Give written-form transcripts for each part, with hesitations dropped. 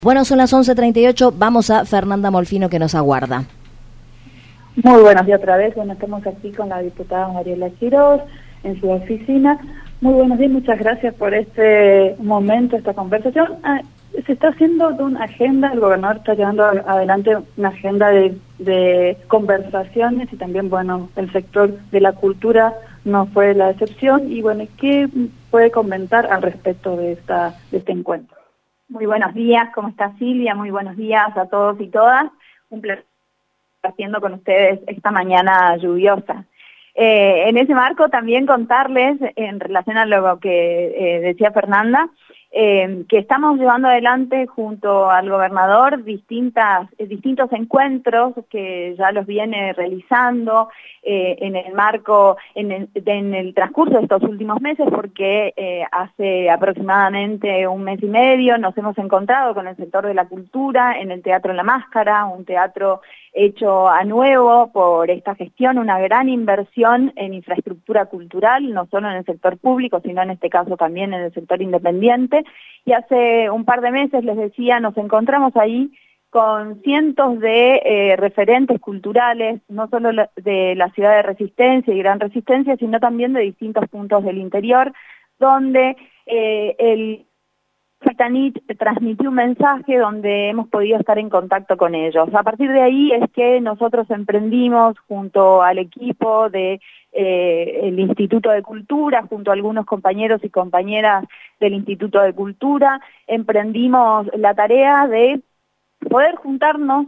Bueno, son las 11:38, vamos a Fernanda Molfino que nos aguarda. Muy buenos días otra vez, bueno, estamos aquí con la diputada Mariela Quiroz en su oficina. Muy buenos días, muchas gracias por este momento, esta conversación. Se está haciendo de una agenda, el gobernador está llevando adelante una agenda de conversaciones y también, bueno, el sector de la cultura no fue la excepción. Y bueno, ¿qué puede comentar al respecto de este encuentro? Muy buenos días, ¿cómo está Silvia? Muy buenos días a todos y todas. Un placer estar haciendo con ustedes esta mañana lluviosa. En ese marco también contarles, en relación a lo que decía Fernanda, que estamos llevando adelante junto al gobernador distintos encuentros que ya los viene realizando en el marco, en el transcurso de estos últimos meses, porque hace aproximadamente un mes y medio nos hemos encontrado con el sector de la cultura en el Teatro La Máscara, un teatro hecho a nuevo por esta gestión, una gran inversión en infraestructura cultural, no solo en el sector público, sino en este caso también en el sector independiente. Y hace un par de meses, les decía, nos encontramos ahí con cientos de referentes culturales, no solo de la ciudad de Resistencia y Gran Resistencia, sino también de distintos puntos del interior, donde el Capitanich transmitió un mensaje donde hemos podido estar en contacto con ellos. A partir de ahí es que nosotros emprendimos junto al equipo de el Instituto de Cultura, junto a algunos compañeros y compañeras del Instituto de Cultura, emprendimos la tarea de poder juntarnos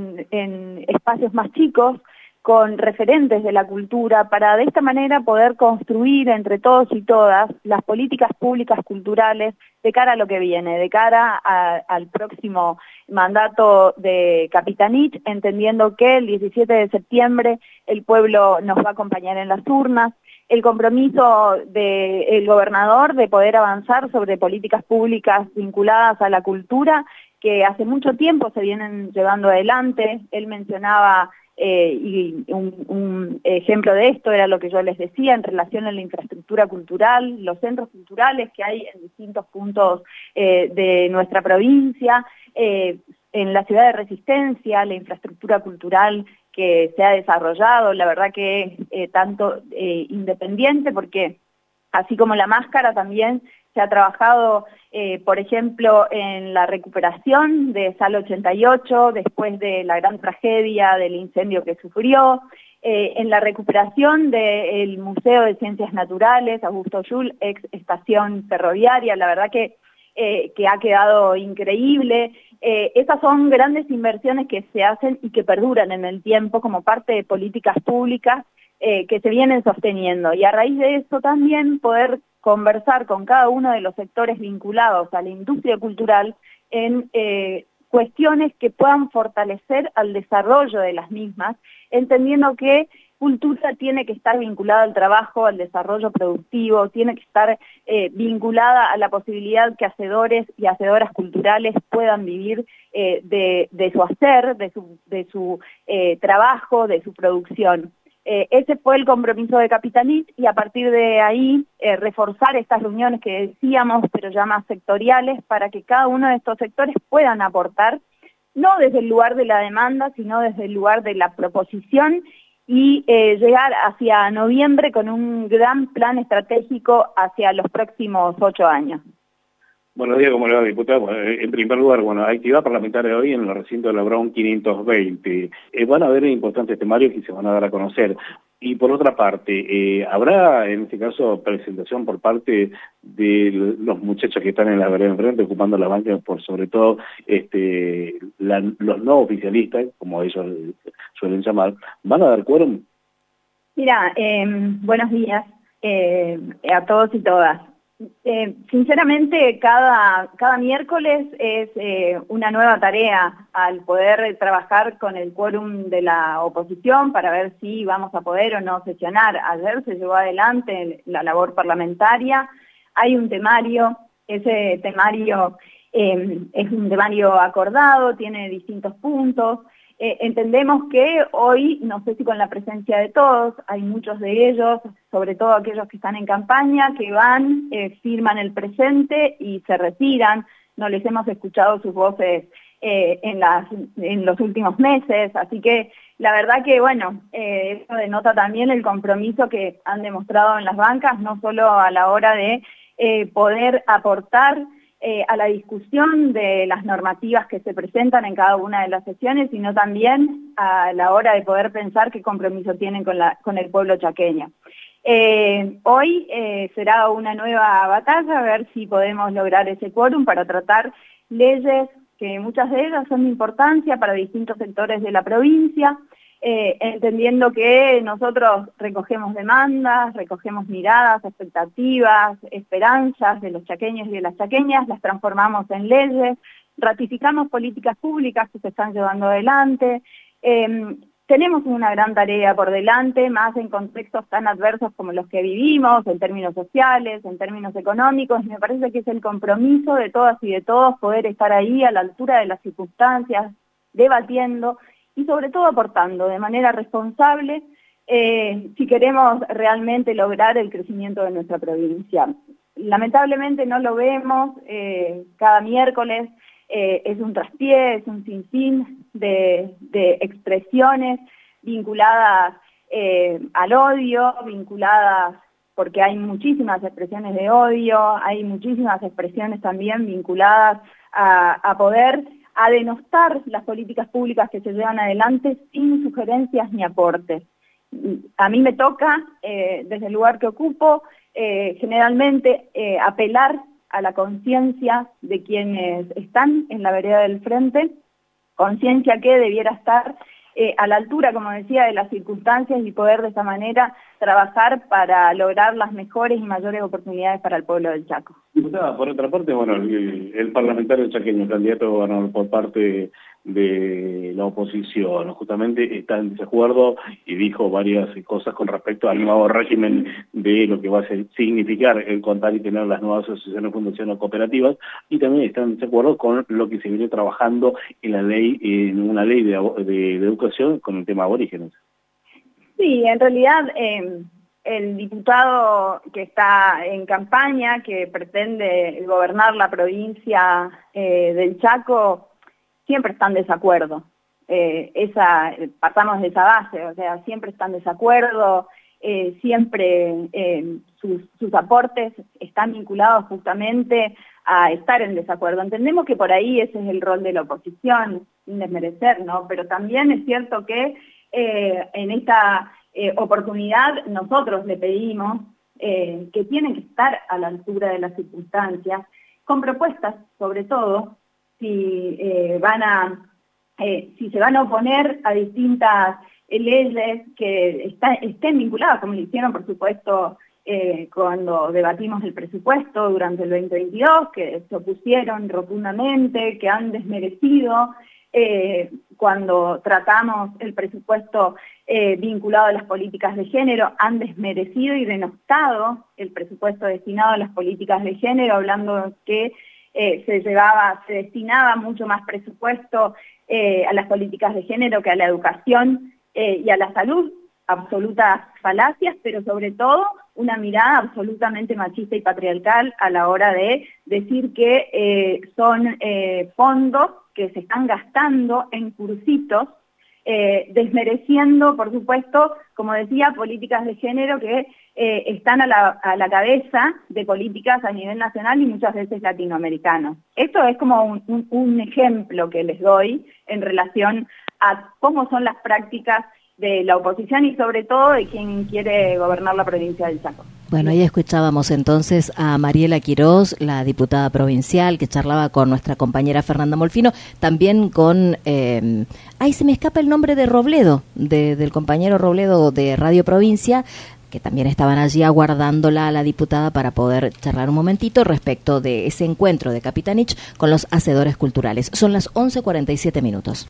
en espacios más chicos, con referentes de la cultura, para de esta manera poder construir entre todos y todas las políticas públicas culturales de cara a lo que viene, de cara al próximo mandato de Capitanich, entendiendo que el 17 de septiembre el pueblo nos va a acompañar en las urnas, el compromiso del gobernador de poder avanzar sobre políticas públicas vinculadas a la cultura, que hace mucho tiempo se vienen llevando adelante. Él mencionaba y un ejemplo de esto era lo que yo les decía en relación a la infraestructura cultural, los centros culturales que hay en distintos puntos de nuestra provincia, en la ciudad de Resistencia, la infraestructura cultural que se ha desarrollado, la verdad que tanto independiente, porque así como La Máscara también se ha trabajado, por ejemplo, en la recuperación de Sala 88, después de la gran tragedia del incendio que sufrió, en la recuperación del Museo de Ciencias Naturales, Augusto Jull, ex estación ferroviaria, la verdad que ha quedado increíble. Esas son grandes inversiones que se hacen y que perduran en el tiempo como parte de políticas públicas que se vienen sosteniendo. Y a raíz de eso también poder conversar con cada uno de los sectores vinculados a la industria cultural en cuestiones que puedan fortalecer al desarrollo de las mismas, entendiendo que cultura tiene que estar vinculada al trabajo, al desarrollo productivo, tiene que estar vinculada a la posibilidad que hacedores y hacedoras culturales puedan vivir de su hacer, de su trabajo, de su producción. Ese fue el compromiso de Capitanich y a partir de ahí reforzar estas reuniones que decíamos, pero ya más sectoriales, para que cada uno de estos sectores puedan aportar, no desde el lugar de la demanda, sino desde el lugar de la proposición y llegar hacia noviembre con un gran plan estratégico hacia los próximos 8 años. Buenos días, ¿cómo le va, diputada? Bueno, en primer lugar, actividad parlamentaria hoy en el recinto de la Brown 520. Van a haber importantes temarios que se van a dar a conocer. Y por otra parte, ¿habrá en este caso presentación por parte de los muchachos que están en la vereda enfrente ocupando la banca, por sobre todo los no oficialistas, como ellos suelen llamar, van a dar quórum? Mira, buenos días a todos y todas. Sinceramente, cada miércoles es una nueva tarea al poder trabajar con el quórum de la oposición para ver si vamos a poder o no sesionar. Ayer se llevó adelante la labor parlamentaria, hay un temario, ese temario es un temario acordado, tiene distintos puntos. Entendemos que hoy, no sé si con la presencia de todos, hay muchos de ellos, sobre todo aquellos que están en campaña, que van, firman el presente y se retiran. no les hemos escuchado sus voces en los últimos meses, así que la verdad que, bueno, eso denota también el compromiso que han demostrado en las bancas, no solo a la hora de poder aportar a la discusión de las normativas que se presentan en cada una de las sesiones, sino también a la hora de poder pensar qué compromiso tienen con el pueblo chaqueño. Hoy será una nueva batalla, a ver si podemos lograr ese quórum para tratar leyes que muchas de ellas son de importancia para distintos sectores de la provincia, entendiendo que nosotros recogemos demandas, recogemos miradas, expectativas, esperanzas de los chaqueños y de las chaqueñas, las transformamos en leyes, ratificamos políticas públicas que se están llevando adelante. Tenemos una gran tarea por delante, más en contextos tan adversos como los que vivimos, en términos sociales, en términos económicos. Me parece que es el compromiso de todas y de todos poder estar ahí a la altura de las circunstancias, debatiendo y sobre todo aportando de manera responsable si queremos realmente lograr el crecimiento de nuestra provincia. Lamentablemente no lo vemos cada miércoles. Es un traspié, es un sinfín de expresiones vinculadas al odio, vinculadas porque hay muchísimas expresiones de odio, hay muchísimas expresiones también vinculadas a denostar las políticas públicas que se llevan adelante sin sugerencias ni aportes. A mí me toca, desde el lugar que ocupo, generalmente apelar a la conciencia de quienes están en la vereda del frente, conciencia que debiera estar a la altura, como decía, de las circunstancias y poder de esa manera trabajar para lograr las mejores y mayores oportunidades para el pueblo del Chaco. Diputada, por otra parte, bueno, el parlamentario chaqueño, candidato a gobernador por parte de la oposición, justamente está en desacuerdo y dijo varias cosas con respecto al nuevo régimen de lo que va a significar el contar y tener las nuevas asociaciones, fundaciones o cooperativas, y también está en desacuerdo con lo que se viene trabajando en la ley, en una ley de educación con el tema aborígenes. Sí, en realidad el diputado que está en campaña, que pretende gobernar la provincia del Chaco, siempre está en desacuerdo. Partamos de esa base, o sea, siempre está en desacuerdo, siempre sus aportes están vinculados justamente a estar en desacuerdo. Entendemos que por ahí ese es el rol de la oposición, sin desmerecer, ¿no? Pero también es cierto que en esta oportunidad nosotros le pedimos que tienen que estar a la altura de las circunstancias, con propuestas sobre todo, si se van a oponer a distintas leyes que estén vinculadas, como lo hicieron por supuesto cuando debatimos el presupuesto durante el 2022, que se opusieron rotundamente, que han desmerecido cuando tratamos el presupuesto vinculado a las políticas de género, han desmerecido y denostado el presupuesto destinado a las políticas de género, hablando que se destinaba mucho más presupuesto a las políticas de género que a la educación y a la salud. Absolutas falacias, pero sobre todo una mirada absolutamente machista y patriarcal a la hora de decir que son fondos que se están gastando en cursitos, desmereciendo, por supuesto, como decía, políticas de género que están a la cabeza de políticas a nivel nacional y muchas veces latinoamericano. Esto es como un ejemplo que les doy en relación a cómo son las prácticas de la oposición y sobre todo de quien quiere gobernar la provincia del Chaco. Bueno, ahí escuchábamos entonces a Mariela Quiroz, la diputada provincial, que charlaba con nuestra compañera Fernanda Molfino, también con, se me escapa el nombre de Robledo, del compañero Robledo de Radio Provincia, que también estaban allí aguardándola a la diputada para poder charlar un momentito respecto de ese encuentro de Capitanich con los hacedores culturales. Son las 11:47 minutos.